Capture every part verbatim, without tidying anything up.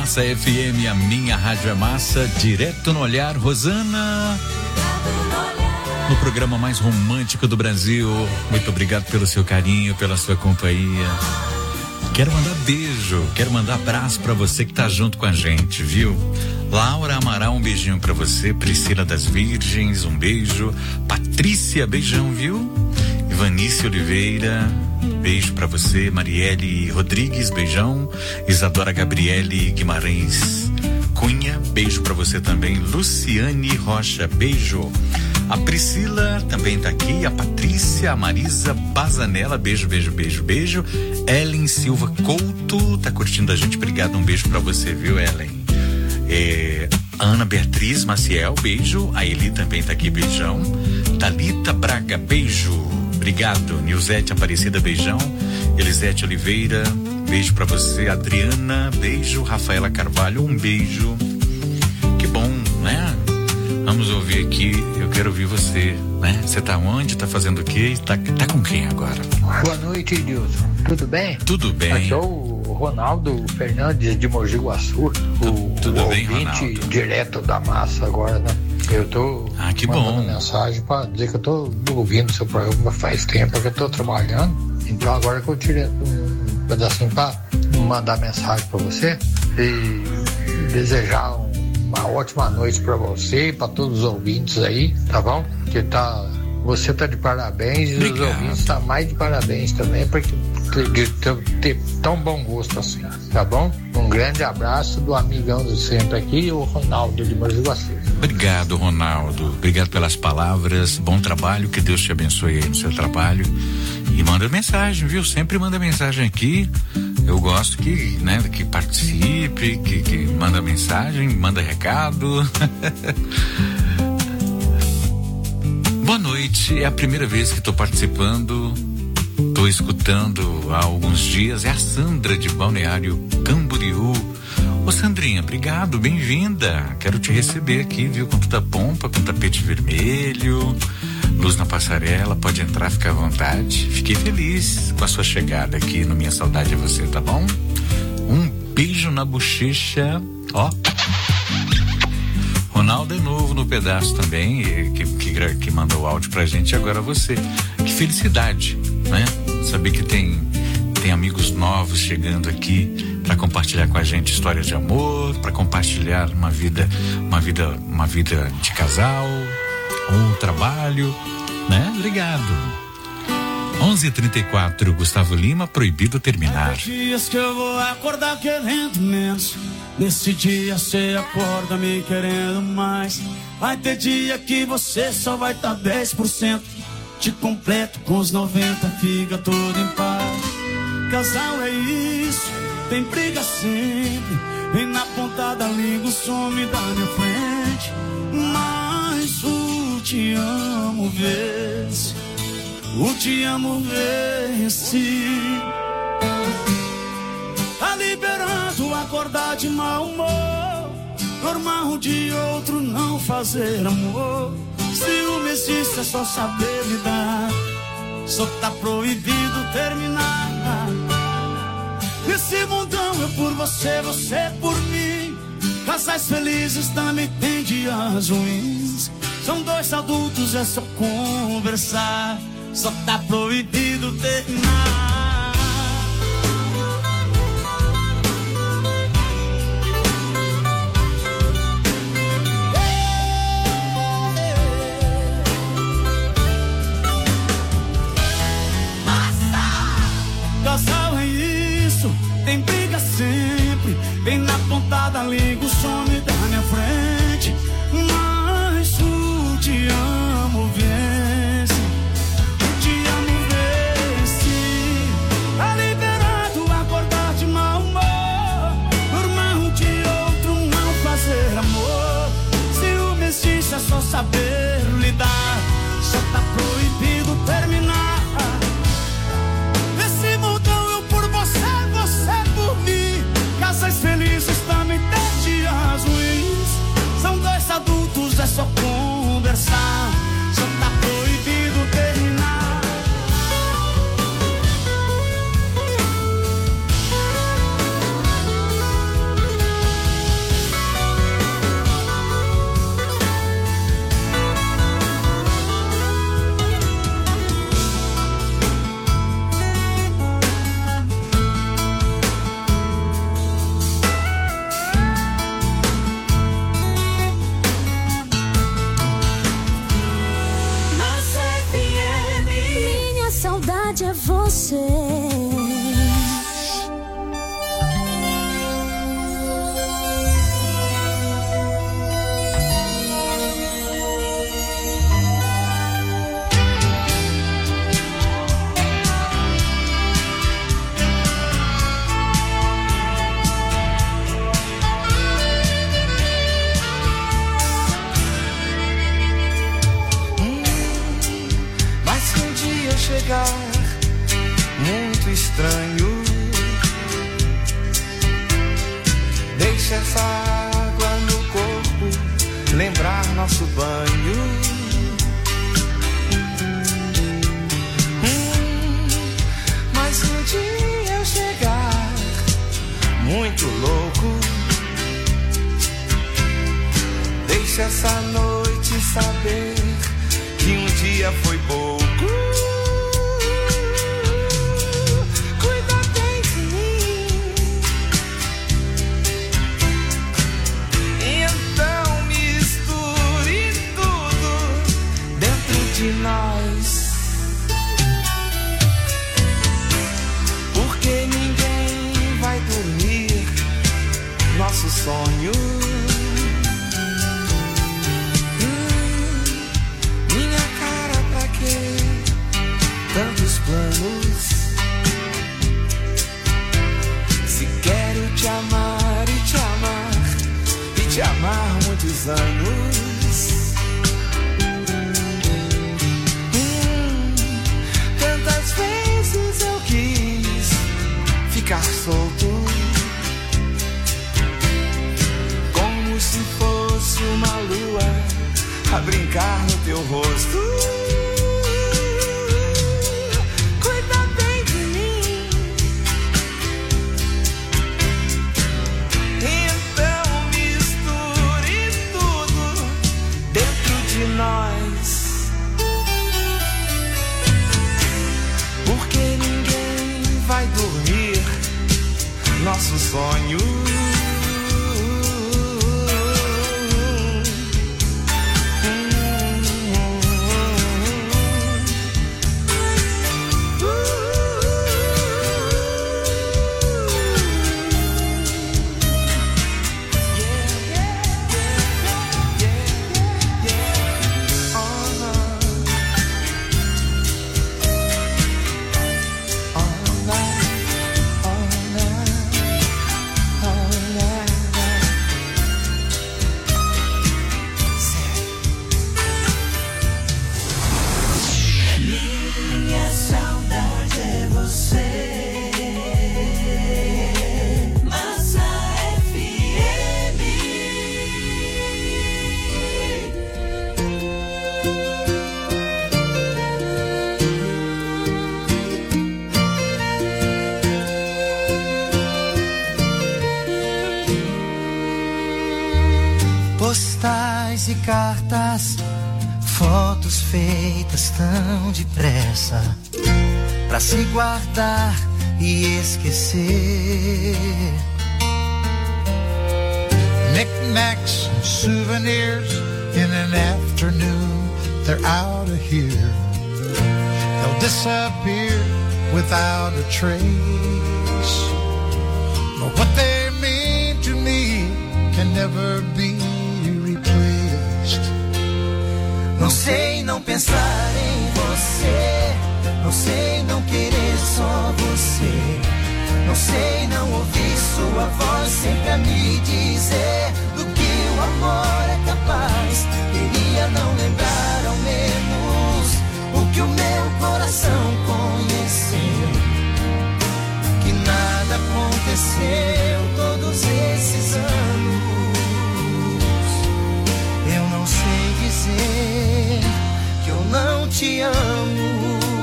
Massa F M, a minha rádio é massa, direto no olhar, Rosana. No programa mais romântico do Brasil. Muito obrigado pelo seu carinho, pela sua companhia. Quero mandar beijo, quero mandar abraço pra você que tá junto com a gente, viu? Laura Amaral, um beijinho pra você. Priscila das Virgens, um beijo. Patrícia, beijão, viu? Ivanice Oliveira, beijo pra você. Marielle Rodrigues, beijão. Isadora Gabriele Guimarães Cunha, beijo pra você também. Luciane Rocha, beijo. A Priscila também tá aqui, a Patrícia, a Marisa Bazanella, beijo, beijo, beijo, beijo. Ellen Silva Couto, tá curtindo a gente, obrigado, um beijo pra você, viu, Ellen? É, Ana Beatriz Maciel, beijo. A Eli também tá aqui, beijão. Thalita Braga, beijo, obrigado. Nilzete Aparecida, beijão. Elisete Oliveira, beijo pra você. Adriana, beijo. Rafaela Carvalho, um beijo. Que bom, né? Vamos ouvir aqui, eu quero ouvir você, né? Você tá onde? Tá fazendo o quê? Tá, tá com quem agora? Boa noite, Edilson. Tudo bem? Tudo bem. Aqui é o Ronaldo Fernandes de Mogi Guaçu, o, Tudo o bem, ouvinte Ronaldo? direto da massa agora, né? Eu tô ah, que mandando bom. mensagem pra dizer que eu tô ouvindo seu programa faz tempo que eu tô trabalhando, então agora que eu tirei um pedacinho pra mandar mensagem pra você e desejar um uma ótima noite para você e para todos os ouvintes aí, tá bom? Que tá, você tá de parabéns e Obrigado. os ouvintes tá mais de parabéns também, porque de ter, ter tão bom gosto assim, tá bom? Um grande abraço do amigão do sempre aqui, o Ronaldo de Mogi Guaçu. Obrigado, Ronaldo. Obrigado pelas palavras. Bom trabalho, que Deus te abençoe aí no seu trabalho. E manda mensagem, viu? Sempre manda mensagem aqui. Eu gosto que, né, que participe, que, que manda mensagem, manda recado. Boa noite. É a primeira vez que estou participando. Estou escutando há alguns dias. É a Sandra de Balneário Camboriú. Ô Sandrinha, obrigado, bem-vinda. Quero te receber aqui, viu? Com toda a pompa, com tapete vermelho, luz na passarela, pode entrar, fica à vontade. Fiquei feliz com a sua chegada aqui no Minha Saudade é Você, tá bom? Um beijo na bochecha, ó. Ronaldo é novo no pedaço também, que, que, que mandou o áudio pra gente, agora você. Que felicidade, né? Saber que tem, tem amigos novos chegando aqui para compartilhar com a gente histórias de amor, para compartilhar uma vida, uma vida, uma vida de casal, um trabalho, né? Obrigado. onze e trinta e quatro, Gustavo Lima, Proibido Terminar. Vai ter dias que eu vou acordar querendo menos, nesse dia você acorda me querendo mais. Vai ter dia que você só vai estar tá dez por cento, te completo com os noventa, fica tudo em paz. Casal é isso, tem briga sempre, vem na ponta da língua, some da minha frente. Mas o te amo vence, o te amo vence. Tá liberando acordar de mau humor, normal de outro não fazer amor. Ciúme existe, é só saber lidar, só tá proibido terminar. Nesse mundão eu por você, você por mim. Casais felizes também tem dias ruins. São dois adultos, é só conversar, só tá proibido terminar. Casal é isso, tem briga sempre, vem na ponta da língua, some da minha frente. Mas o te amo vence, te amo vence. Tá liberado acordar de mau humor, normal de outro não fazer amor. Ciúme existe, é só saber lidar, só tá proibido terminar. Casais felizes também tem dias Deixa essa água no corpo lembrar nosso banho. Hum, mas se um dia eu chegar muito louco, deixa essa noite saber que um dia foi pouco. Nós, porque ninguém vai dormir nosso sonho. Hum, minha cara, pra quê tantos planos? Se quero te amar e te amar e te amar muitos anos. Tantas vezes eu quis ficar solto, como se fosse uma lua a brincar no teu rosto. Cuida bem de mim, então misture tudo dentro de nós. Porque ninguém vai dormir nosso sonho. Postais e cartas, fotos feitas tão depressa pra se guardar e esquecer. Knickknacks and souvenirs in an afternoon, they're out of here. They'll disappear without a trace. But what they mean to me can never be replaced. Não sei não pensar em você, não sei não querer só você, não sei não ouvir sua voz sempre a me dizer do que o amor é capaz. Queria não lembrar ao menos o que o meu coração conheceu, que nada aconteceu todos esses anos. Eu não sei dizer que eu não te amo.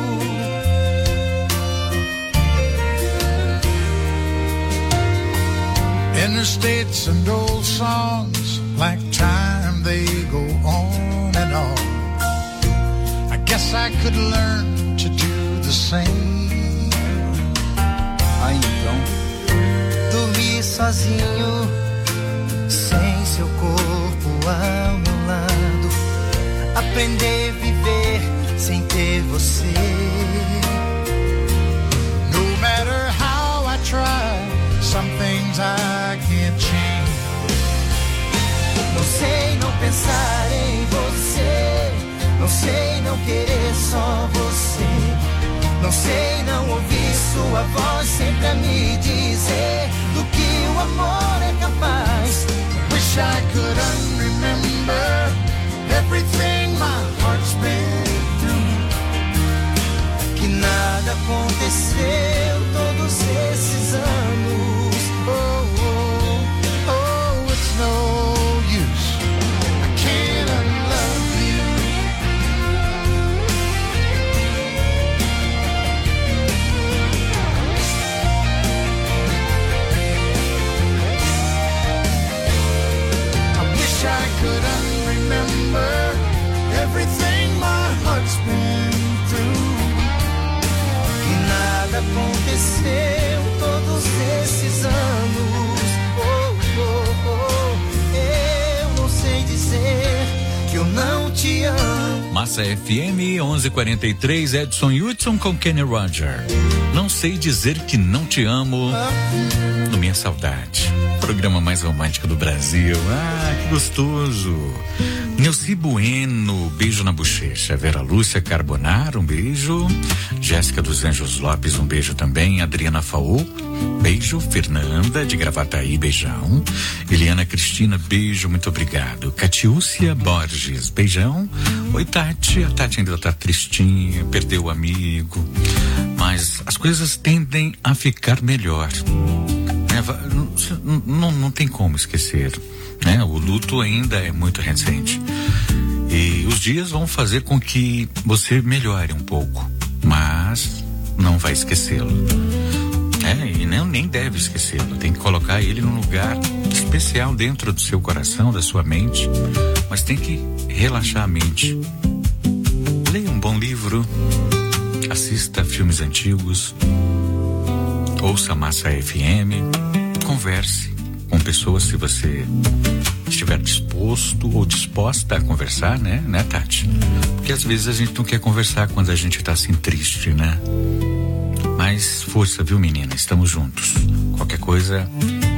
Interstates and old songs, like time they go on and on. I guess I could learn to do the same. Ah, então dormir sozinho, sem seu corpo ao meu lado, aprender a viver sem ter você. No matter how I try, some things I can't change. Não sei não pensar em você, não sei não querer só você, não sei não ouvir sua voz sempre a me dizer do que o amor é capaz. Wish I could unremember everything my heart's been through. Que nada aconteceu todos esses anos. Oh, oh, oh. Massa F M onze e quarenta e três, Edson Hudson com Kenny Roger. Não sei dizer que não te amo no Minha Saudade. Programa mais romântico do Brasil. Ah, que gostoso. Nilce Bueno, beijo na bochecha. Vera Lúcia Carbonaro, um beijo. Jéssica dos Anjos Lopes, um beijo também. Adriana Faú, beijo. Fernanda de Gravataí, beijão. Eliana Cristina, beijo, muito obrigado. Catiúcia Borges, beijão. Oi, Tati. A Tati ainda tá tristinha, perdeu o amigo. Mas as coisas tendem a ficar melhor. É, não, não, não tem como esquecer, né? O luto ainda é muito recente e os dias vão fazer com que você melhore um pouco, mas não vai esquecê-lo, é, e não, nem deve esquecê-lo. Tem que colocar ele num lugar especial dentro do seu coração, da sua mente, mas tem que relaxar a mente. Leia um bom livro, assista filmes antigos, ouça Massa F M, converse com pessoas se você estiver disposto ou disposta a conversar, né, né, Tati? Porque às vezes a gente não quer conversar quando a gente tá assim triste, né? Mas força, viu, menina? Estamos juntos. Qualquer coisa,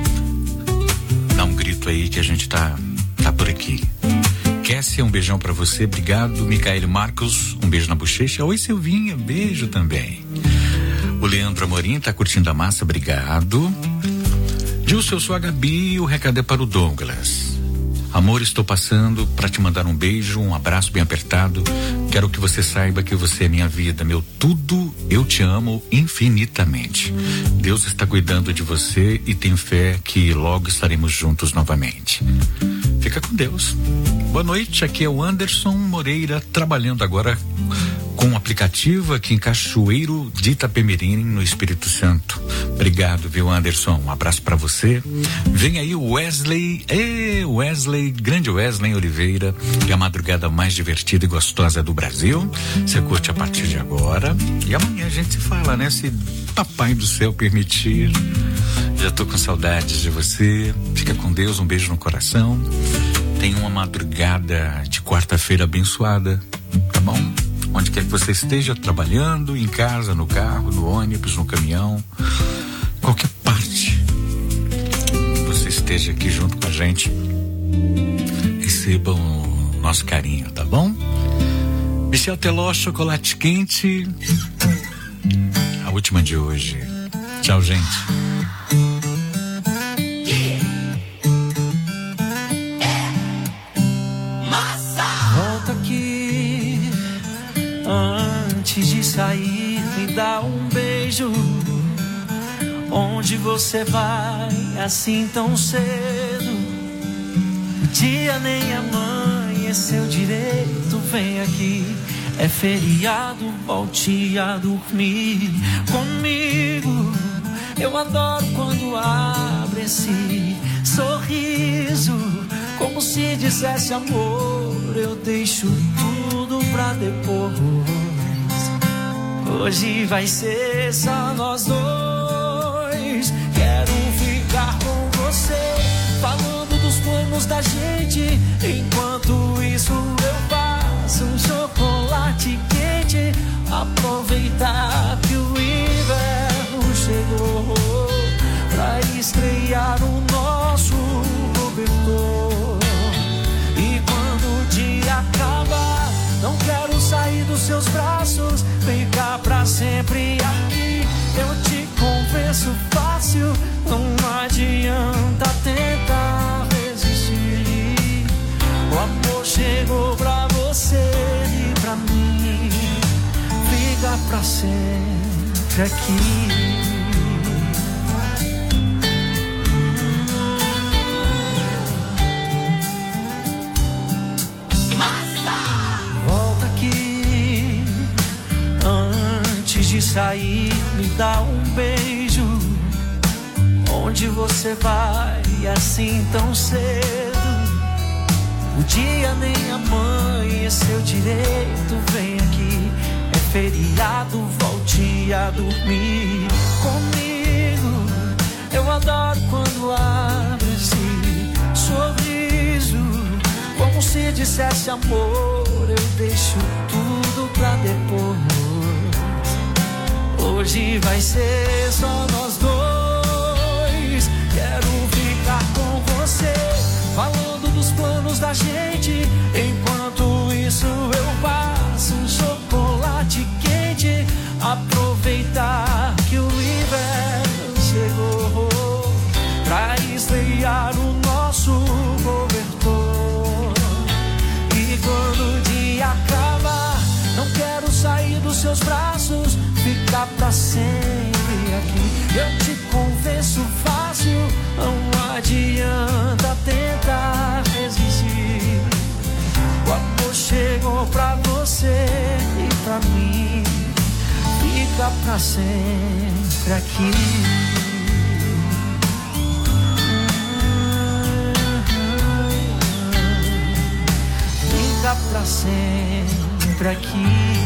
dá um grito aí que a gente tá, tá por aqui. Kessia, um beijão pra você, obrigado. Micael Marcos, um beijo na bochecha. Oi, Silvinha, beijo também. O Leandro Amorim tá curtindo a massa, obrigado. Dilson, eu sou a Gabi, o recado é para o Douglas. Amor, estou passando para te mandar um beijo, um abraço bem apertado. Quero que você saiba que você é minha vida, meu tudo. Eu te amo infinitamente. Deus está cuidando de você e tenho fé que logo estaremos juntos novamente. Fica com Deus. Boa noite, aqui é o Anderson Moreira, trabalhando agora com um aplicativo aqui em Cachoeiro de Itapemirim, no Espírito Santo. Obrigado, viu, Anderson? Um abraço pra você. Vem aí o Wesley, Ê, Wesley, grande Wesley Oliveira, que é a madrugada mais divertida e gostosa do Brasil. Você curte a partir de agora. E amanhã a gente se fala, né? Se Papai do Céu permitir. Já tô com saudades de você. Fica com Deus, um beijo no coração. Tenha uma madrugada de quarta-feira abençoada, tá bom? Onde quer que você esteja, trabalhando, em casa, no carro, no ônibus, no caminhão, qualquer parte que você esteja aqui junto com a gente, recebam o nosso carinho, tá bom? Michel Teló, chocolate quente, a última de hoje. Tchau, gente. Antes de sair, me dá um beijo. Onde você vai assim tão cedo? O dia nem amanheceu direito. Vem aqui, é feriado, volte a dormir comigo. Eu adoro quando abre esse sorriso, como se dissesse amor, eu deixo tudo pra depois. Hoje vai ser só nós dois. Quero ficar com você, falando dos planos da gente. Enquanto isso eu faço um chocolate quente. Aproveitar que o inverno chegou pra estrear o nosso cobertor. E quando o dia acabar, não quero sair dos seus braços, ficar pra sempre aqui. Eu te convenço fácil, não adianta tentar resistir. O amor chegou pra você e pra mim, fica pra sempre aqui. De sair, me dá um beijo. Onde você vai assim tão cedo? O dia nem amanheceu direito. Vem aqui, é feriado, volte a dormir comigo. Eu adoro quando abre esse sorriso, como se dissesse amor, eu deixo tudo pra depois. Hoje vai ser só nós dois. Quero ficar com você, falando dos planos da gente. Enquanto isso eu passo um chocolate quente. Aproveitar que o inverno chegou pra esfriar o nosso cobertor. E quando o dia acabar, não quero sair dos seus braços, ficar pra sempre aqui. Eu te convenço fácil, não adianta tentar resistir. O amor chegou pra você e pra mim, fica pra sempre aqui. Fica pra sempre aqui.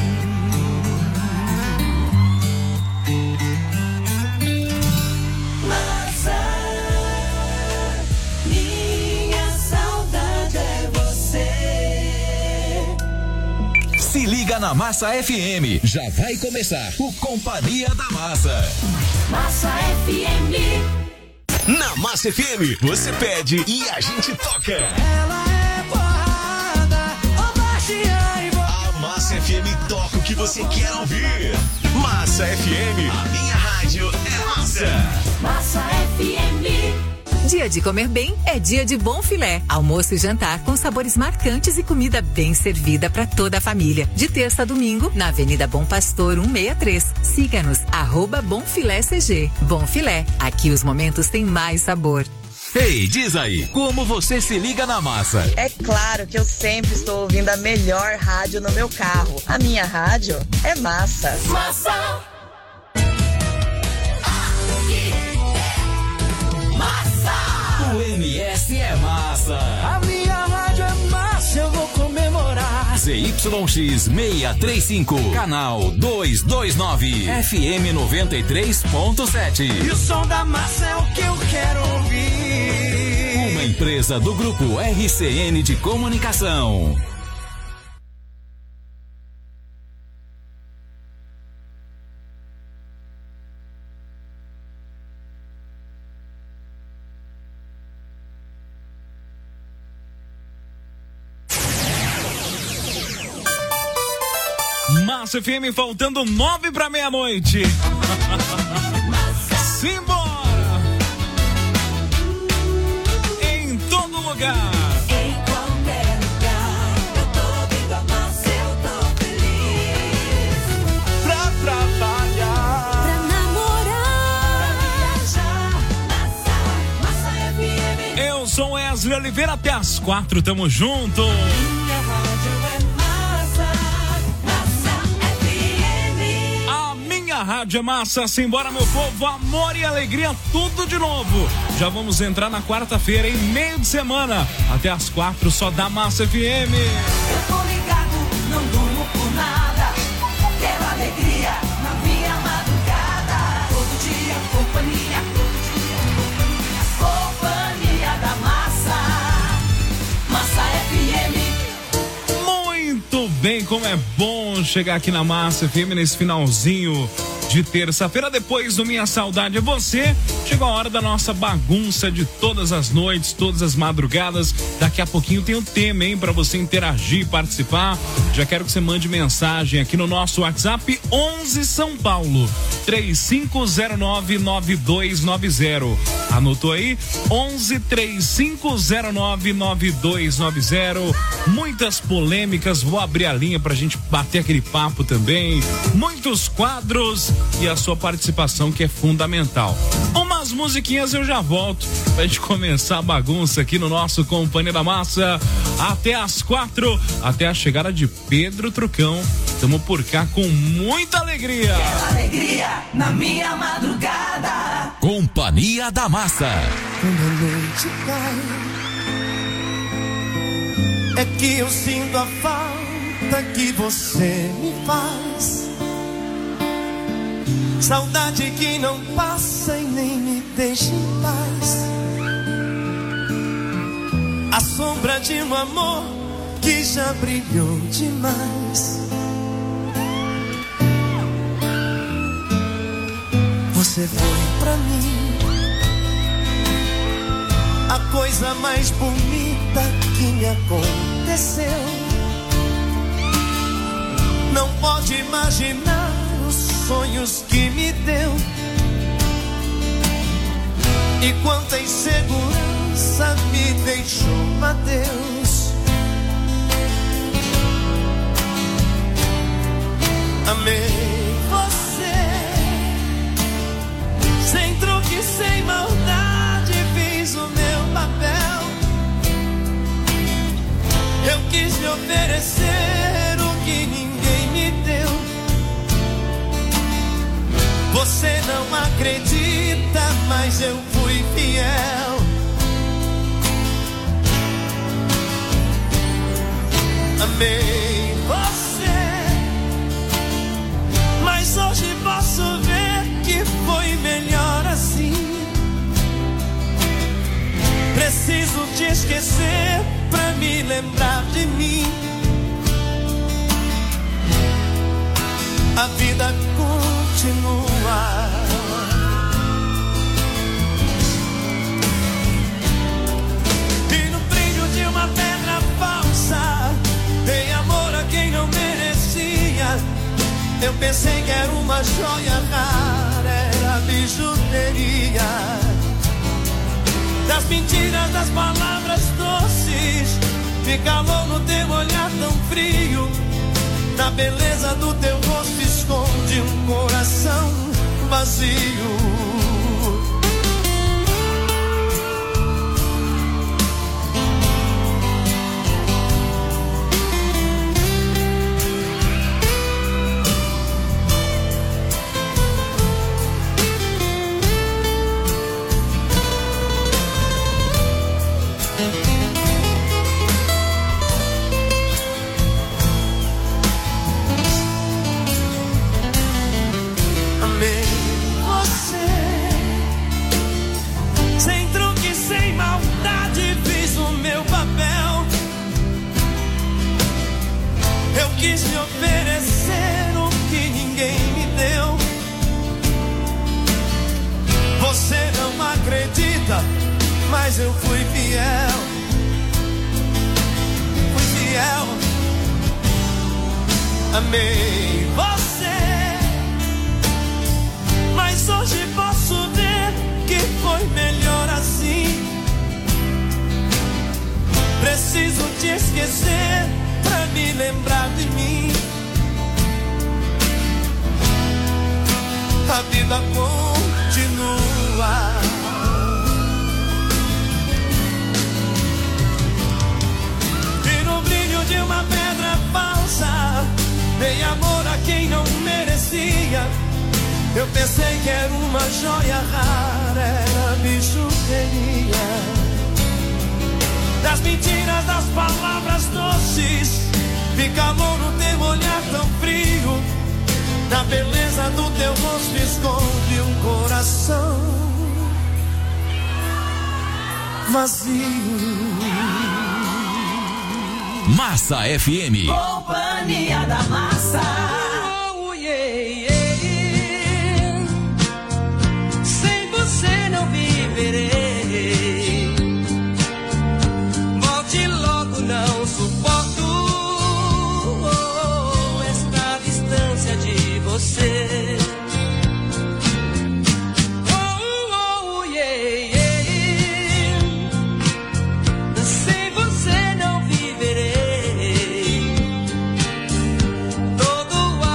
Se liga na Massa F M, já vai começar o Companhia da Massa. Massa F M. Na Massa F M, você pede e a gente toca. Ela é porrada, ô baixinha e vou... A Massa F M toca o que você quer ouvir. Massa F M, a minha rádio é massa. Massa F M. Dia de comer bem é dia de Bom Filé. Almoço e jantar com sabores marcantes e comida bem servida para toda a família. De terça a domingo, na Avenida Bom Pastor cento e sessenta e três. Siga-nos, arroba Bom Filé C G. Bom Filé, aqui os momentos têm mais sabor. Ei, diz aí, como você se liga na massa? É claro que eu sempre estou ouvindo a melhor rádio no meu carro. A minha rádio é Massa. Massa. O M S é massa. A minha rádio é massa, eu vou comemorar. Z Y X seiscentos e trinta e cinco, canal duzentos e vinte e nove, F M noventa e três ponto sete. E o som da massa é o que eu quero ouvir. Uma empresa do grupo R C N de Comunicação. Massa F M, faltando nove pra meia-noite. Simbora! Em todo lugar. Em qualquer lugar. Eu tô ouvindo a massa, eu tô feliz. Pra trabalhar, Pra namorar, pra viajar. Massa, Massa F M. Eu sou Wesley Oliveira, até às quatro, tamo junto. Minha rádio é massa. Massa F M. A minha rádio é massa, simbora meu povo, amor e alegria, tudo de novo. Já vamos entrar na quarta-feira, em meio de semana, até às quatro, só da Massa F M. Eu tô ligado, não durmo por nada. Quero alegria na minha madrugada. Todo dia, companhia, todo dia, companhia. Companhia da Massa. Massa F M. Muito bem, como é bom chegar aqui na Massa F M nesse finalzinho de terça-feira, depois do Minha Saudade é Você. Chegou a hora da nossa bagunça de todas as noites, todas as madrugadas. Daqui a pouquinho tem um tema, hein, pra você interagir e participar. Já quero que você mande mensagem aqui no nosso WhatsApp onze São Paulo três cinco zero nove nove dois nove zero. Anotou aí? onze três cinco zero nove nove dois nove zero. Muitas polêmicas, vou abrir a linha pra gente bater aquele papo também. Muitos quadros e a sua participação, que é fundamental. Umas musiquinhas, eu já volto pra gente começar a bagunça aqui no nosso Companhia da Massa até às quatro, até a chegada de Pedro Trucão. Estamos por cá com muita alegria. Quero alegria na minha madrugada. Companhia da Massa. quando a noite cai, é que eu sinto a falta que você me faz. Saudade que não passa e nem me deixa em paz. A sombra de um amor que já brilhou demais. Você foi pra mim a coisa mais bonita que me aconteceu. Não pode imaginar os sonhos que me deu e quanta insegurança me deixou, adeus. Amei você, sem truque, sem maldade, fiz o meu papel. Eu quis me oferecer o que ninguém me deu. Você não acredita, mas eu fui fiel. Amei você, mas hoje posso ver que foi melhor assim. Preciso te esquecer pra me lembrar de mim. A vida continua. E no brilho de uma pedra falsa, dei amor a quem não merecia. Eu pensei que era uma joia rara, era bijuteria. Das mentiras, das palavras doces, me calou no teu olhar tão frio. Na beleza do teu rosto esconde um coração vazio. Quis me oferecer o que ninguém me deu. Você não acredita, mas eu fui fiel. Fui fiel. Amei você, mas hoje posso ver que foi melhor assim. Preciso te esquecer pra me lembrar de mim. A vida continua. E no brilho de uma pedra falsa, dei amor a quem não merecia. Eu pensei que era uma joia rara, era bijuteria. Das mentiras, das palavras doces, me calou no teu olhar tão frio. Na beleza do teu rosto esconde um coração vazio. Massa F M. Companhia da Massa. Oh, yeah, yeah. Sem você não viverei. Não suporto oh, esta distância de você. Oh, oh, yeah, yeah. Sem você não viverei. Todo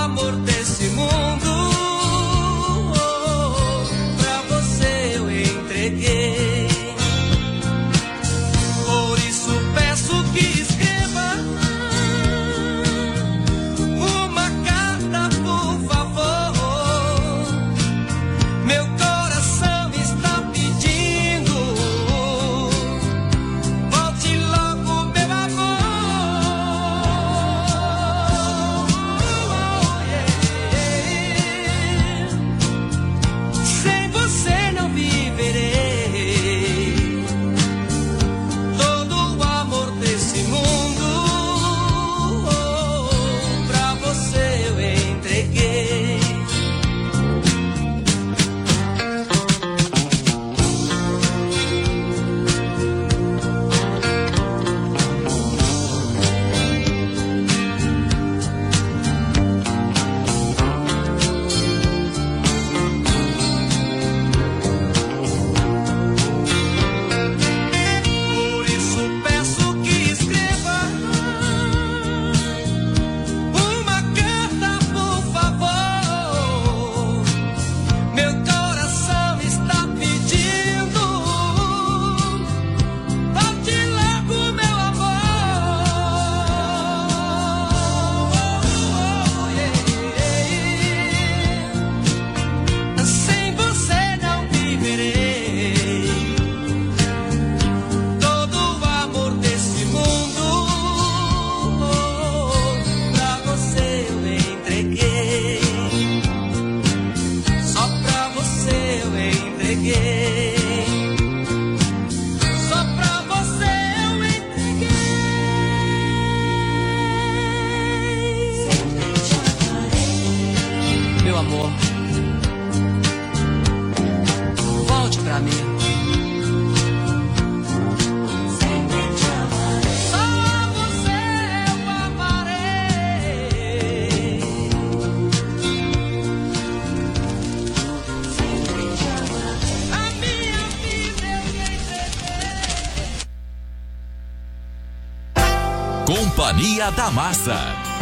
Companhia da Massa.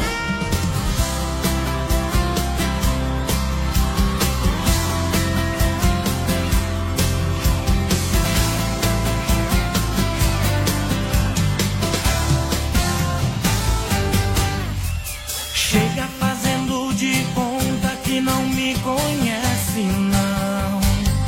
Chega fazendo de conta que não me conhece, não.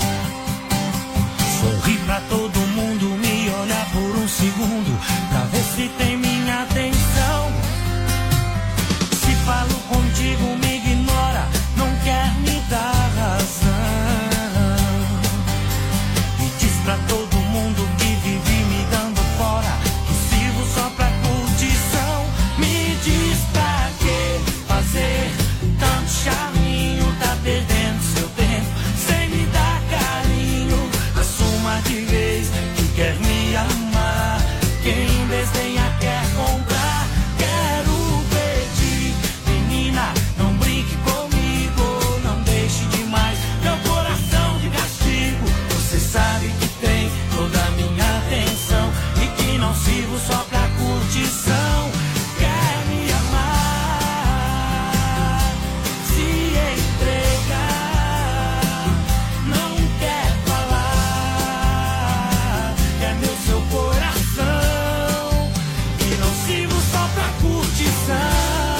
Sorri pra todo mundo, me olhar por um segundo, pra ver se tem minha atenção. Se falo contigo, me ignora, não quer me dar razão. E diz pra todo mundo que vive me dando fora, que sirvo só pra curtição. Me diz pra que fazer tanto charminho, tá perdendo seu tempo sem me dar carinho. Assuma de vez que quer me amar, quem desdenha quer comprar. Quero pedir, menina, não brinque comigo, não deixe demais meu coração de castigo. Você sabe que tem toda a minha atenção e que não sirvo só pra curtição. Quer me amar, se entregar, não quer falar, quer meu seu coração e não sirvo só pra curtição.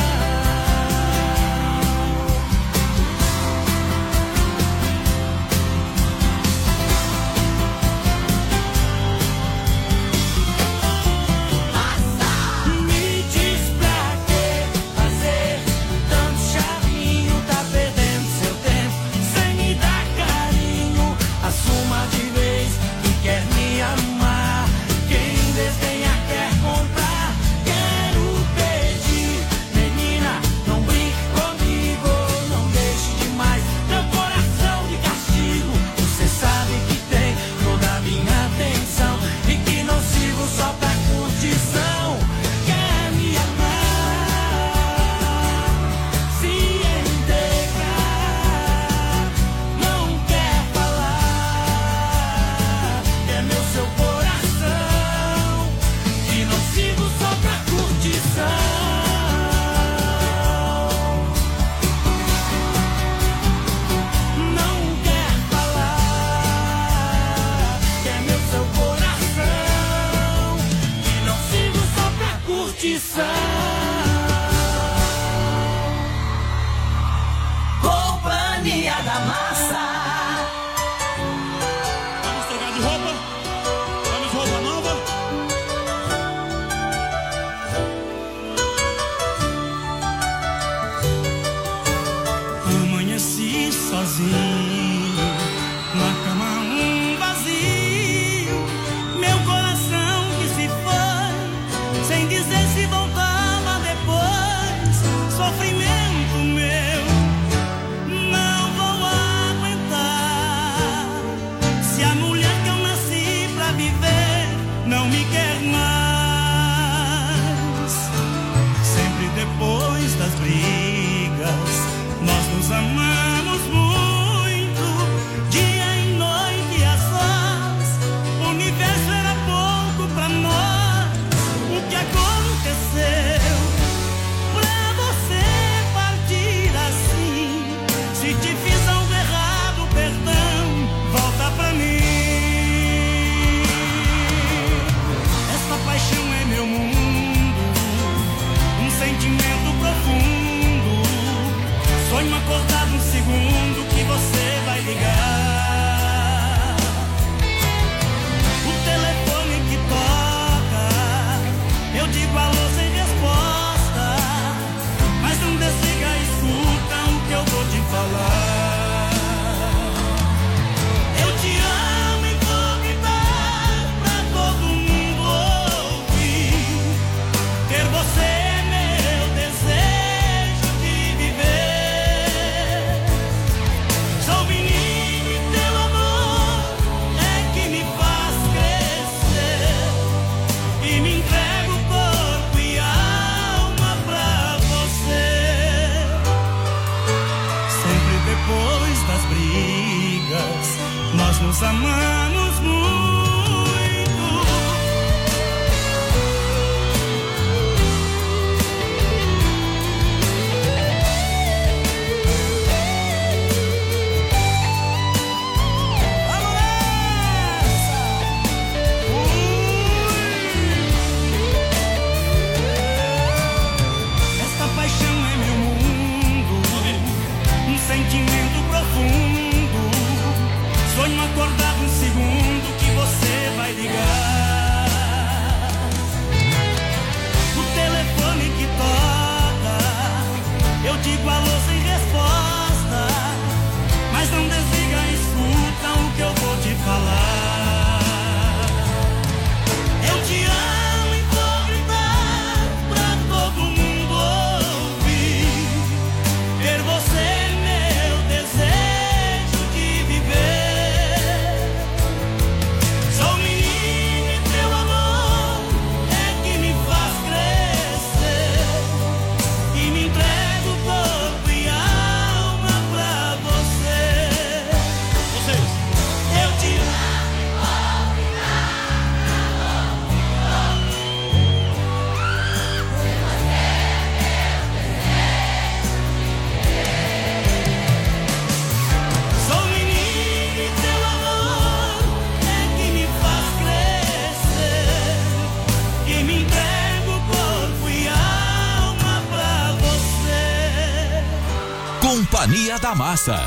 Me diz pra que fazer tanto charminho, tá perdendo seu tempo sem me dar carinho. Assuma de vez que quer me amar, quem desdenha quer comprar. Quero pedir, menina, não brinque comigo, não deixe demais meu coração de castigo. Você sabe que tem toda a minha atenção e que não sirvo só pra curtição. Quer me amar, se entregar, não quer falar, quer meu seu coração e não sirvo só pra curtição. Não quer falar, quer meu seu coração e não sirvo só pra curtição. Companhia da Massa. Vamos trocar de roupa? Vamos roupa nova? Amanheci sozinho, na cama um vazio, meu coração que se foi, sem dizer se voltava depois. Sofrimento meu, não vou aguentar. Se a mulher que eu nasci pra viver não me quer mais. Sempre depois das brigas, nós nos amamos muito, dia e noite a sós. O universo era pouco pra nós. O que aconteceu pra você partir assim? Se te fiz algo errado, perdão, volta pra mim. Essa paixão é meu mundo, um sentimento profundo. Sonho acordado um segundo que você vai ligar. O telefone que toca, eu digo alô sem resposta, mas não desliga, escuta o que eu vou te falar. Eu te amo e vou gritar pra todo mundo ouvir. Ter você é meu desejo de viver. Sou menino e teu amor é que me faz crescer, e me entrego corpo e alma pra você. Sempre depois das brigas, nós nos amamos muito. Companhia da Massa.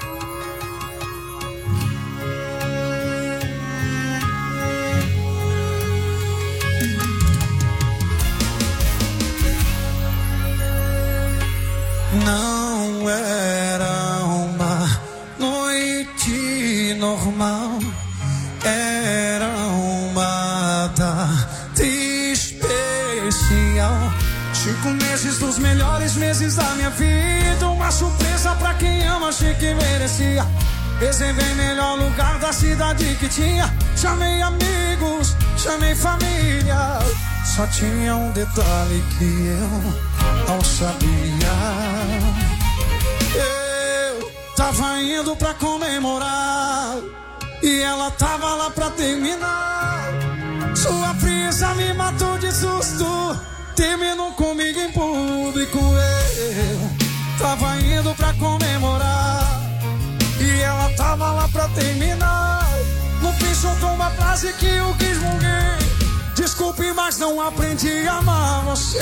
Não era uma noite normal, era uma data especial. Cinco meses dos melhores meses da minha vida, uma surpresa pra quem ama, achei que merecia. Reservei melhor lugar da cidade que tinha. Chamei amigos, chamei família. Só tinha um detalhe que eu não sabia. Eu tava indo pra comemorar e ela tava lá pra terminar. Sua frieza me matou de susto, terminou comigo em público. Eu tava indo pra comemorar e ela tava lá pra terminar. No fim soltou uma frase que eu quis morrer: desculpe, mas não aprendi a amar você.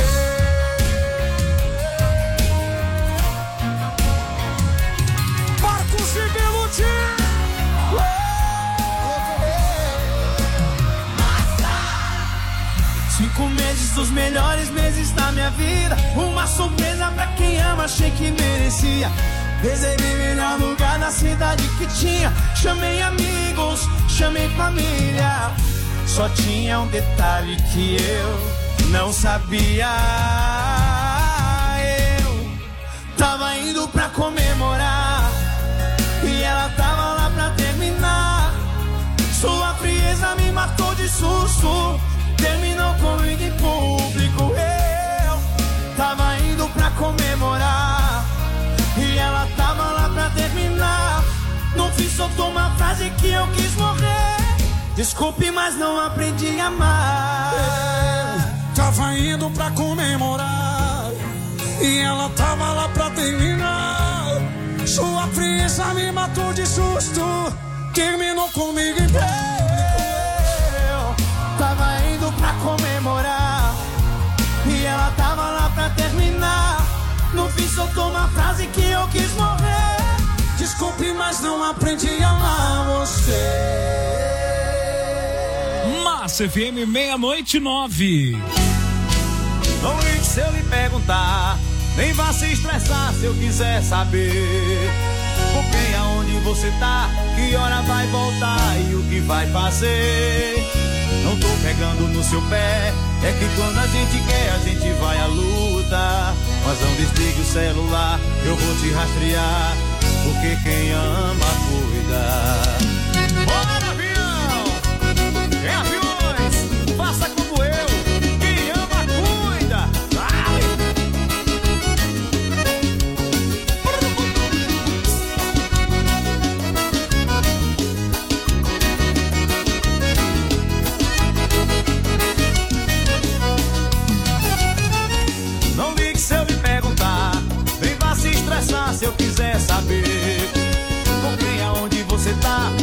Marcos e Beluti. Cinco meses dos melhores meses da minha vida, uma surpresa pra quem ama, achei que merecia. Reservei melhor lugar na cidade que tinha. Chamei amigos, chamei família. Só tinha um detalhe que eu não sabia. Eu tava indo pra comemorar e ela tava lá pra terminar. Sua frieza me matou de susto, terminou comigo em público. Eu tava indo pra comemorar e ela tava lá pra terminar. No fim soltou uma frase que eu quis morrer: desculpe, mas não aprendi a amar. Eu tava indo pra comemorar e ela tava lá pra terminar. Sua frieza me matou de susto, terminou comigo em público. Eu tava indo pra comemorar e ela tava lá pra terminar. No fim soltou uma frase que eu quis morrer: desculpe, mas não aprendi a amar você. Massa F M, meia-noite nove. Não ligue se eu lhe perguntar, nem vá se estressar se eu quiser saber com quem, aonde você tá, que hora vai voltar e o que vai fazer. Não tô pegando no seu pé, é que quando a gente quer, a gente vai à luta. Mas não desligue o celular, eu vou te rastrear, porque quem ama cuida. Bora, avião! É aviões, faça como eu, quem ama cuida. Vai! Não ligue se eu lhe perguntar, nem vá se estressar se eu quiser saber com quem, aonde você tá,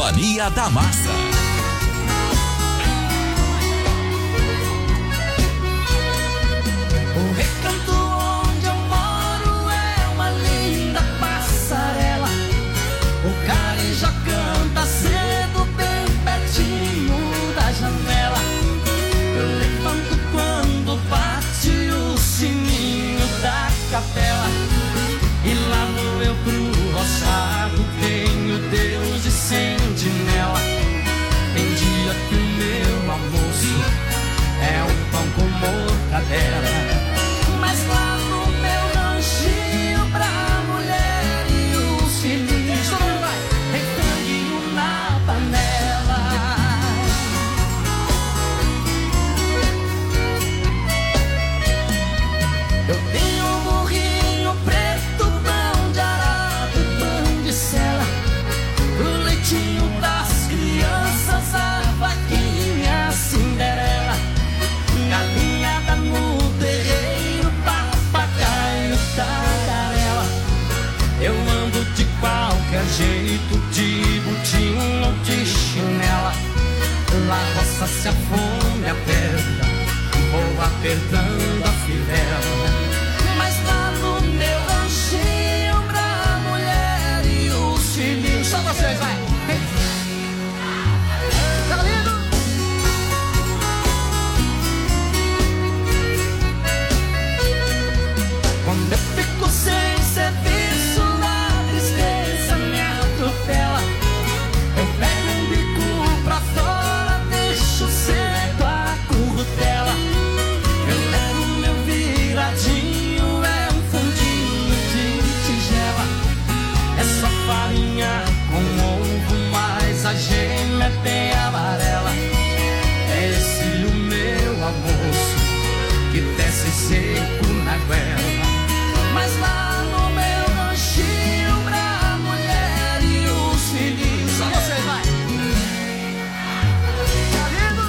Companhia da Massa. O recanto onde eu moro é uma linda passarela. O cara já canta cedo, bem pertinho da janela. Eu levanto quando bate o sininho da capela. E lá vou eu pro roçado, tenho Deus de sentinela. Tem dia que o meu almoço é um pão com mortadela. Mas lá no meu ranchinho pra mulher e os filhinhos tem franguinho na panela. Eu tenho um burrinho preto, pão de arado e pão de sela. O leitinho das crianças, a vaquinha Cinderela. Galinhada no terreiro, papagaio tagarela. Eu ando de qualquer jeito, de botinho ou de chinela. Lá roça se a fome aperta, vou apertando a fivela. Mas lá no meu ranchinho pra mulher e os filhinhos, só vocês, vai! Tá lindo? Quando eu fico sem serviço, a tristeza me atropela. Eu pego um bico pra fora, deixo seco a currutela. Eu levo meu viradinho, é um fundinho de tigela. É só farinha com ovo, mas a gema é bem amarela. É esse o meu almoço, que desce seco na goela. Mas lá no meu ranchinho pra mulher e os filhinhos, só vocês, vai! Tá lindo?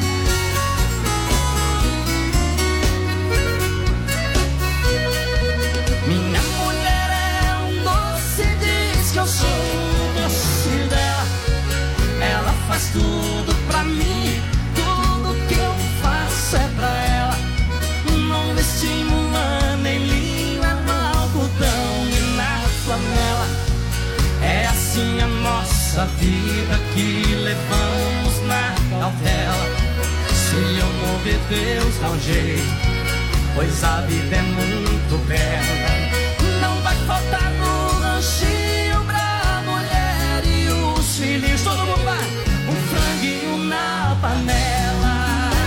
Minha mulher é um doce, diz que eu sou o doce dela. Ela faz tudo pra mim, tudo que eu faço é pra ela. Não vestimula nem linho, é no algodão e na flanela. É assim a nossa vida que levamos na cautela. Se eu morrer, Deus dá um jeito, pois a vida é muito bela. Não vai faltar no ranchinho pra mulher e os filhos, todo mundo vai, um franguinho na panela.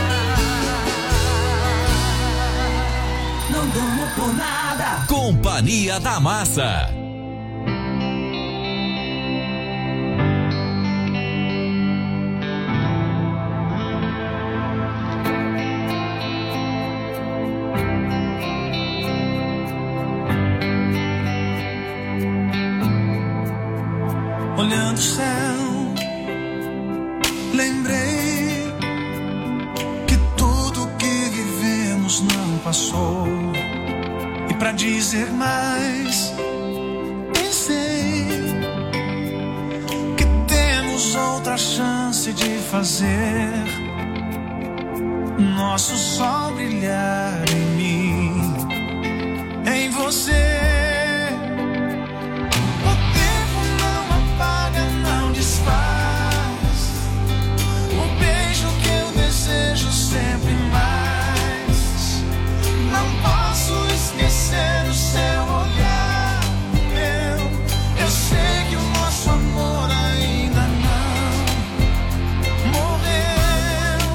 Não durmo por nada. Companhia da Massa. Olhando o céu, lembrei que tudo que vivemos não passou. E pra dizer mais, pensei que temos outra chance de fazer nosso sol brilhar em mim, em você. O beijo que eu desejo sempre mais. Não posso esquecer o seu olhar meu. Eu sei que o nosso amor ainda não morreu.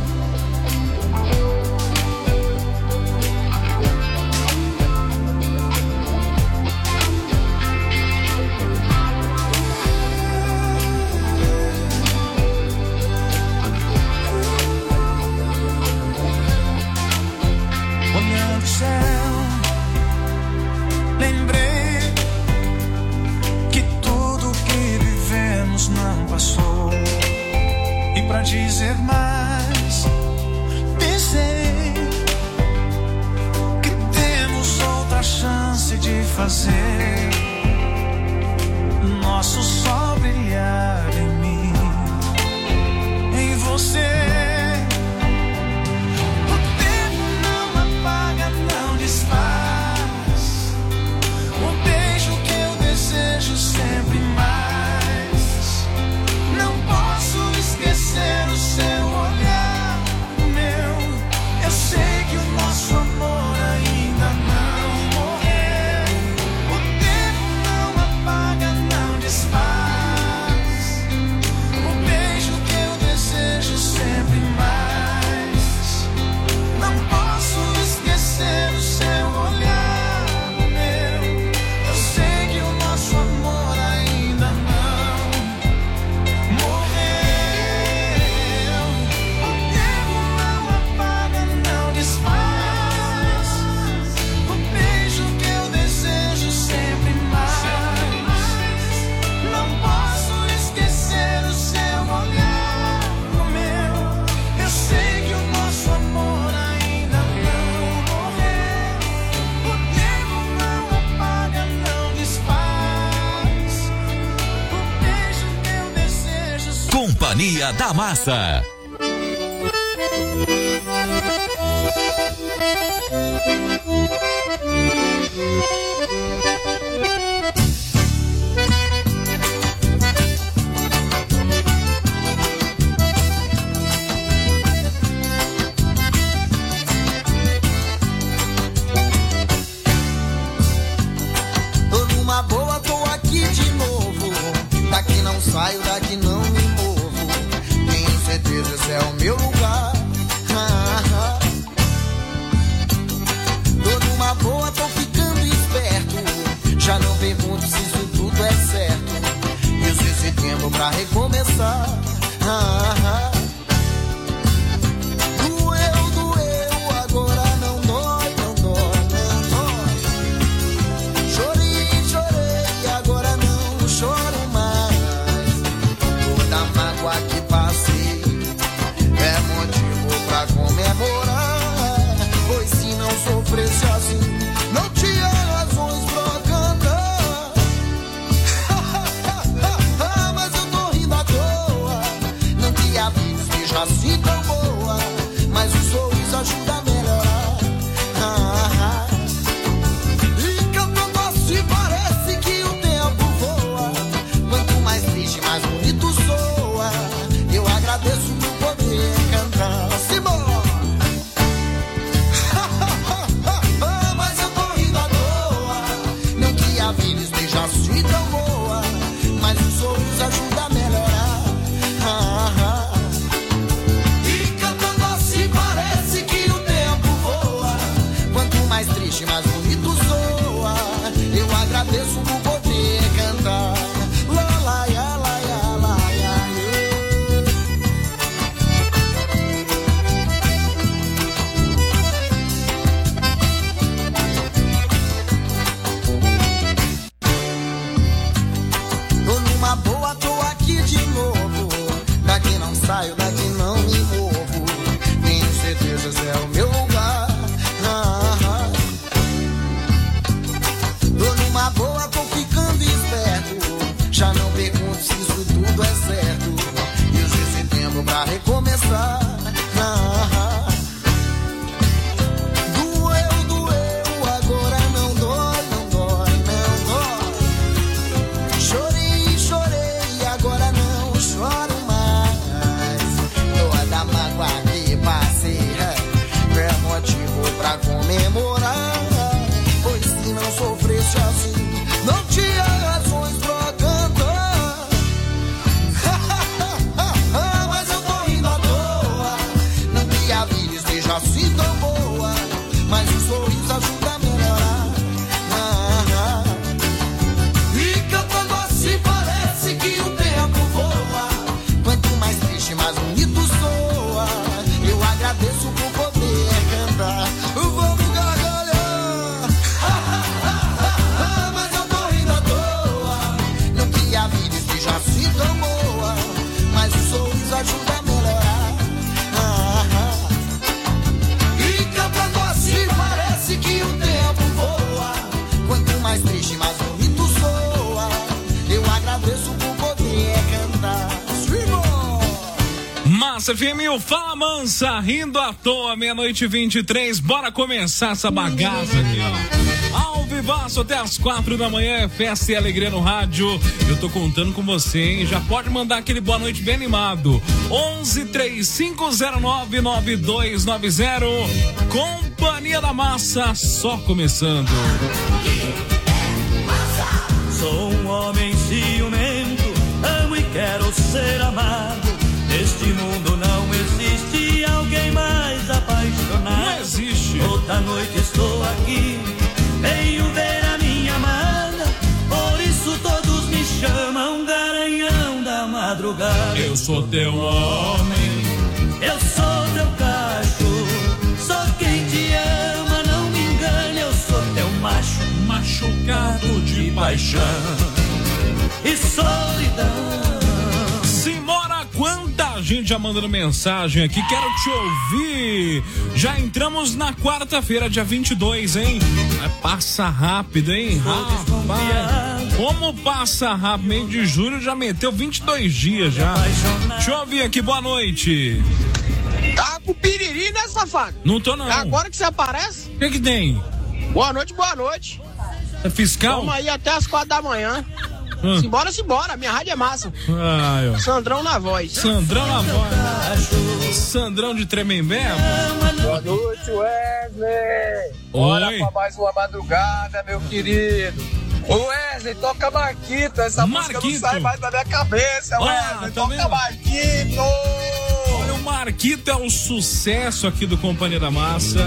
dizer mais. Pensei que temos outra chance de fazer nosso sol brilhar em mim. Companhia da Massa. Tô numa boa, tô aqui de novo. Daqui não saio, daqui não me movo. Tenho certeza esse é o meu lugar. Ah, ah. Tô numa boa, tô ficando esperto. Já não pergunto se isso tudo é certo. E uso esse tempo pra recomeçar. Ah, ah. Doeu, doeu, agora não dói, não dói, não dói. Chorei, chorei, agora não choro mais. Toda mágoa que passei é motivo pra comemorar. Pois se não sofresse assim, não tinha razões pra cantar. Mas eu tô rindo à toa. Não que a vida esteja assim tão boa, mas o sorriso ajuda a melhorar. Ah, ah. E cantando assim parece que o tempo voa. Quanto mais triste, mais bonito soa. Eu agradeço por poder cantar. Simão! Mas eu tô rindo à toa. Não que a vida esteja assim tão boa, mas o sorriso ajuda a melhorar. Ah, ah. E cantando assim parece que o tempo voa. Quanto mais triste, mais bonito soa. Eu agradeço por poder cantar. Lá, lá, ia, lá, ia, lá, ia, ia. Tô numa boa, tô aqui de novo. Daqui não saio, daqui não me movo. Tenho certeza esse é o meu lugar. Ah, ah. Tô numa boa, tô ficando esperto. Já não pergunto se isso tudo é certo. E uso esse tempo pra recomeçar. Ah, ah. Doeu, doeu, agora não dói, não dói, não dói. Chorei, chorei, agora não choro mais. Toda mágoa que passei é motivo pra comemorar. Pois se não sofresse assim, não tinha razões pra cantar. Mas eu tô rindo à toa. Não que a vida esteja assim tão boa, mas o sorriso ajuda a melhorar. Ah, ah. E cantando assim parece que o tempo voa. Quanto mais triste, mais bonito soa. Eu agradeço por poder cantar. Vamos gargalhar. Mas eu tô rindo à toa. Não que a vida esteja assim tão boa, mas o sorriso ajuda a melhorar. Ah, ah. E cantando assim parece que o tempo voa. Quanto mais triste, mais bonito soa. Eu agradeço por poder cantar. Simão! Massa F M, o Fala Mansa, rindo à toa, meia-noite e vinte e três. Bora começar essa bagaça aqui, ó. Ao vivaço até as quatro da manhã, festa e alegria no rádio. Eu tô contando com você, hein? Já pode mandar aquele boa noite bem animado. onze, três cinco zero nove, nove dois nove zero. Companhia da Massa, só começando. Sou um homem ciumento, amo e quero ser amado. Neste mundo não existe alguém mais apaixonado. Não existe. Toda noite estou aqui, venho ver a minha amada. Por isso todos me chamam Garanhão da Madrugada. Eu sou teu homem, eu sou teu cacho. Sou quem te ama, não me engane. Eu sou teu macho, machucado de paixão e solidão. Simbora, quanta gente já mandando mensagem aqui, quero te ouvir. Já entramos na quarta-feira, dia vinte e dois, hein? Passa rápido, hein? Rapaz, como passa rápido? Mês de julho já meteu vinte e dois dias já. Deixa eu ouvir aqui, boa noite. Tá com piriri, né, safado? Não tô, não. É agora que você aparece? O que que tem? Boa noite, boa noite. É fiscal? Vamos aí até as quatro da manhã. Hum. Simbora, simbora. Minha rádio é massa. Ai, ó. Sandrão na voz. Sandrão na voz. Sandrão de Tremembé. Boa noite, Wesley. Bora pra mais uma madrugada, meu querido. Ô Wesley, toca Marquito. Essa Marquito. música não sai mais da minha cabeça, Ah, Wesley. tá toca vendo? Marquito. Olha, o Marquito é o sucesso aqui do Companhia da Massa.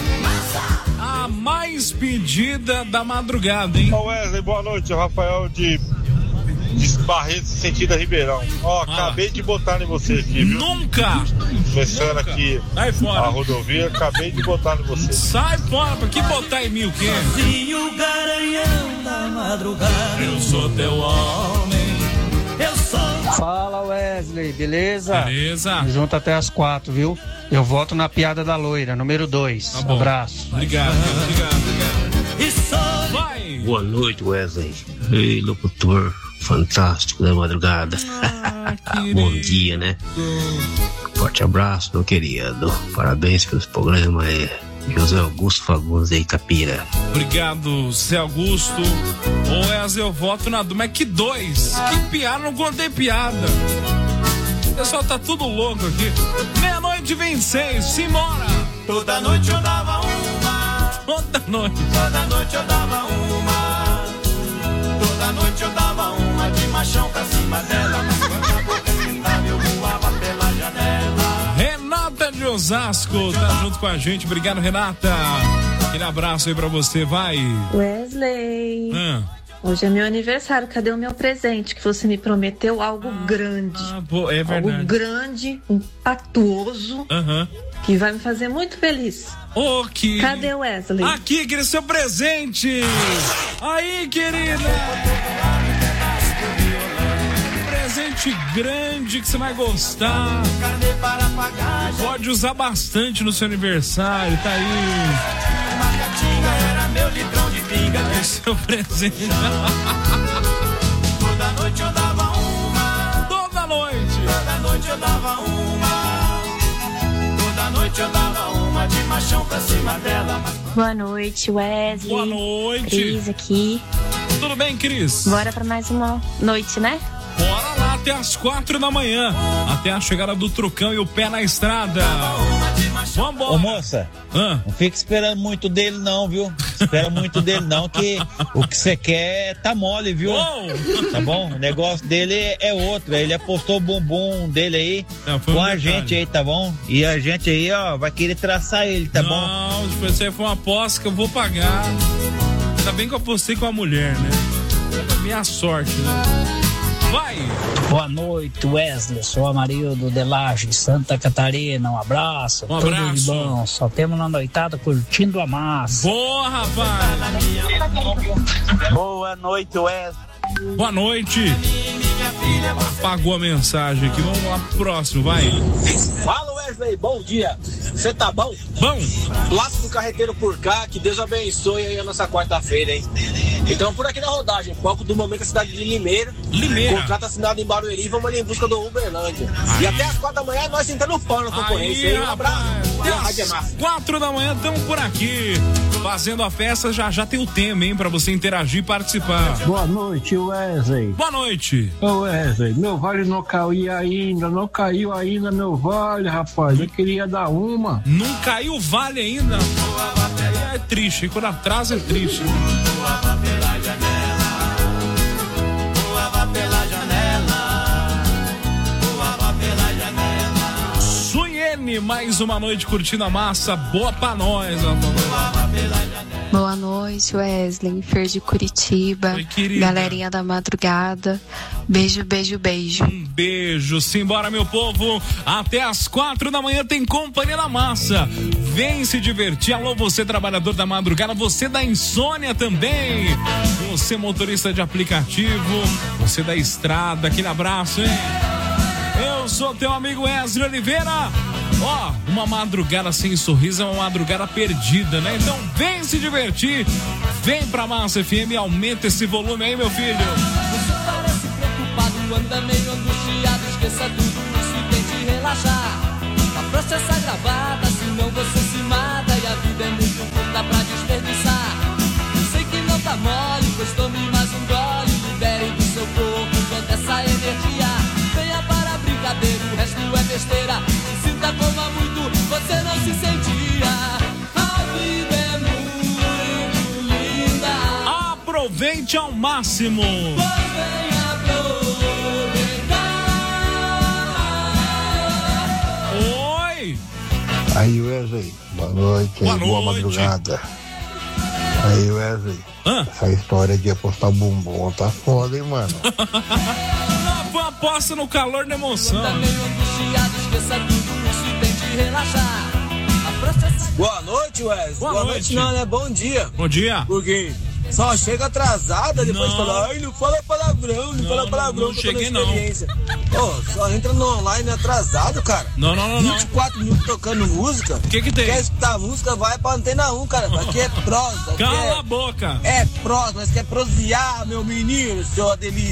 A mais pedida da madrugada, hein? Ô Wesley, boa noite, Rafael de, de Barreto, sentido a Ribeirão. Ó, Ah. acabei de botar em você aqui, viu? Nunca! Começando aqui Sai fora. a rodovia, acabei de botar em você. Sai fora, pra que botar em mim o quê? Sozinho, garanhão da madrugada. Eu sou teu homem. Eu sou. Fala Wesley, beleza? Beleza. Junto até as quatro, viu? Eu voto na piada da loira, número dois. Tá bom. Abraço. Obrigado, obrigado, obrigado. E sou. Vai! Boa noite, Wesley. Ei, locutor fantástico da madrugada. Ah, Bom dia, né? Forte abraço, meu querido. Parabéns pelos programas aí. José Augusto Fagundes aí, Capira. Obrigado, Zé Augusto. Ô Wesley, eu voto na do Mac dois. Que piada, não contei piada. O pessoal tá tudo louco aqui. Meia-noite e vinte e seis, simbora! Toda noite eu dava uma. Toda noite. Toda noite eu dava uma. Toda noite eu dava uma de machão pra cima dela. Mas quando a boca esquentava eu voava pela janela. Renata de Osasco tá junto com a gente. Obrigado, Renata. Aquele abraço aí pra você, vai. Wesley, Ah, hoje é meu aniversário. Cadê o meu presente? Que você me prometeu algo grande. ah, pô, é verdade. Algo grande, impactuoso, Aham. que vai me fazer muito feliz. Ô, que... Cadê o Wesley? Aqui, aquele seu presente. Aí, querida. Presente grande que você vai gostar. Pode usar bastante no seu aniversário, tá aí. Era meu litrão de pinga. Esse é o presente. Toda noite eu dava uma. Toda noite. Toda noite eu dava uma. Toda noite eu dava uma de machão pra cima dela. Boa noite, Wesley. Boa noite. Cris aqui. Tudo bem, Cris? Bora pra mais uma noite, né? Bora lá até as quatro da manhã. Até a chegada do Trucão e o pé na estrada. Vambora. Ô moça, ah. não fica esperando muito dele não, viu? Espera muito dele não, que o que você quer tá mole, viu? Oh. Tá bom? O negócio dele é outro. Ele apostou o bumbum dele aí não, com um a detalhe. gente aí, tá bom? E a gente aí, ó, vai querer traçar ele, tá não, bom? Não, isso aí foi uma aposta que eu vou pagar. Ainda bem que eu apostei com a mulher, né? Minha sorte, né? Vai! Boa noite, Wesley. Sou Amarildo de Laje, Santa Catarina. Um abraço. Um Tudo abraço. de bom. Só temos na noitada curtindo a massa. Boa, rapaz! Boa noite, Wesley. Boa noite! Apagou a mensagem aqui. Vamos lá pro próximo, vai! Fala, Wesley. Bom dia. Você tá bom? Bom! Laço do carreteiro por cá. Que Deus abençoe aí a nossa quarta-feira, hein? Então, por aqui na rodagem, foco do momento é a cidade de Limeira. Limeira. Contrato assinado em Barueri, vamos ali em busca do Uberlândia. Aí. E até as quatro da manhã nós sentando o pau na concorrência. Aí, Aí, um abraço. E a rádio é massa. Quatro da manhã estamos por aqui, fazendo a festa. Já já tem o tema, hein, pra você interagir e participar. Boa noite, Wesley. Boa noite. Ô Wesley, meu vale não caiu ainda, não caiu ainda meu vale, rapaz. Eu queria dar uma. Não caiu o vale ainda. Aí é triste, quando atrasa é triste. Voava pela janela. Voava pela janela. Voava pela janela. Suiene, mais uma noite curtindo a massa. Boa pra nós, ó. Boa noite, Wesley. Fer de Curitiba. Oi, querida. Galerinha da madrugada. Beijo, beijo, beijo. Um beijo, simbora, meu povo. Até as quatro da manhã tem Companhia da Massa. Vem se divertir. Alô, você trabalhador da madrugada, você da insônia também. Você motorista de aplicativo, você da estrada, aquele abraço, hein? Eu Eu sou teu amigo Wesley Oliveira. Ó, oh, uma madrugada sem sorriso é uma madrugada perdida, né? Então vem se divertir. Vem pra Massa F M e aumenta esse volume aí, meu filho. Você parece preocupado, anda meio angustiado. Esqueça tudo isso e tente relaxar. A processa gravada, senão você se mata. E a vida é muito curta pra desperdiçar. Eu sei que não tá mole, pois tome mais um gole. Libere do seu corpo toda essa energia. Venha para a brincadeira, o resto é besteira. Se sinta como há muito você não se sentia. A vida é muito linda. Aproveite ao máximo. Pois venha aproveitar. Oi. Aí, Wesley, boa noite, boa, aí, boa noite. madrugada. Aí, Wesley, Hã? essa história de apostar bumbum tá foda, hein, mano? Não, aposta no calor da emoção. Anda meio angustiado, esqueça tudo isso e tente relaxar. A processa... Boa noite, Wesley. Boa, Boa noite. noite, não, né? Bom dia. Bom dia. Porque só chega atrasada, depois Não. fala, ai, não fala palavrão, não, Não, fala não, palavrão, não que eu tô cheguei, na não. experiência. Ô, só entra no online atrasado, cara. Não, não, não, não. vinte e quatro minutos tocando música. O que que tem? Quer escutar música, vai pra Antena um, cara. Aqui é prosa. aqui Cala é, a boca. É prosa, mas quer prosear, meu menino, seu Adelino.